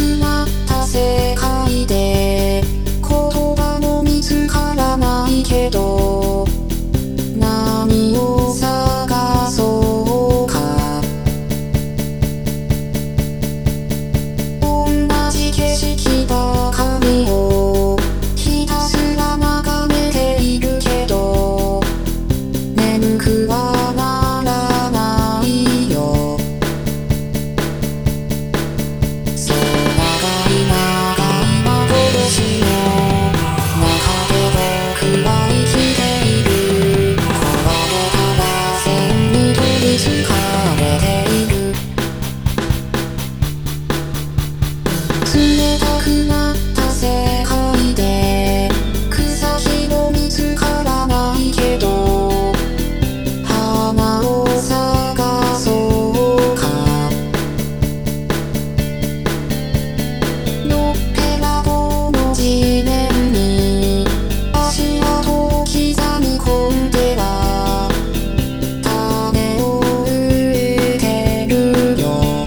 くなった世界で言葉も見つからないけど何を探そうか。同じ景色ばかりをひたすら眺めているけど眠くはならないよ。そう長い長い幻の中で僕は生きている。壊れたら線に取り憑かれている。冷たくなった世界で草木も見つからないけど花を探そうか。のっぺらぼうの地面に足跡を刻み込んでは種を植えてるよ。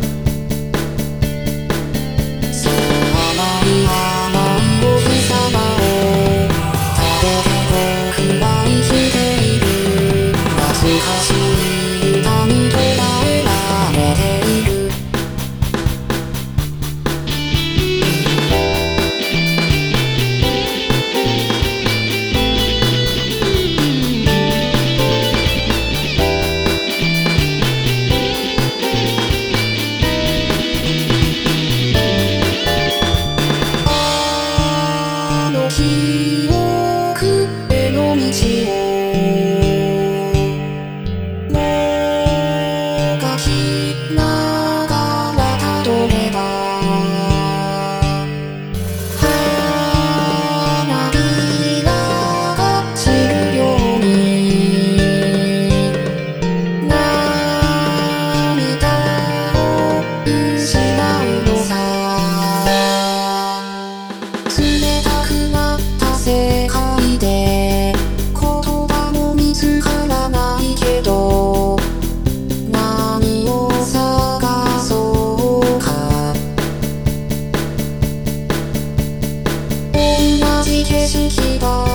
そう甘い甘いお日様を食べて僕は生きている。懐かしい歌に捉えられている。あの記憶への道をもがきながらたどれば花びらが散るように涙を失うのさ。冷たくなった世界で言葉も見つからないけど何を探そうか。同じ景色ば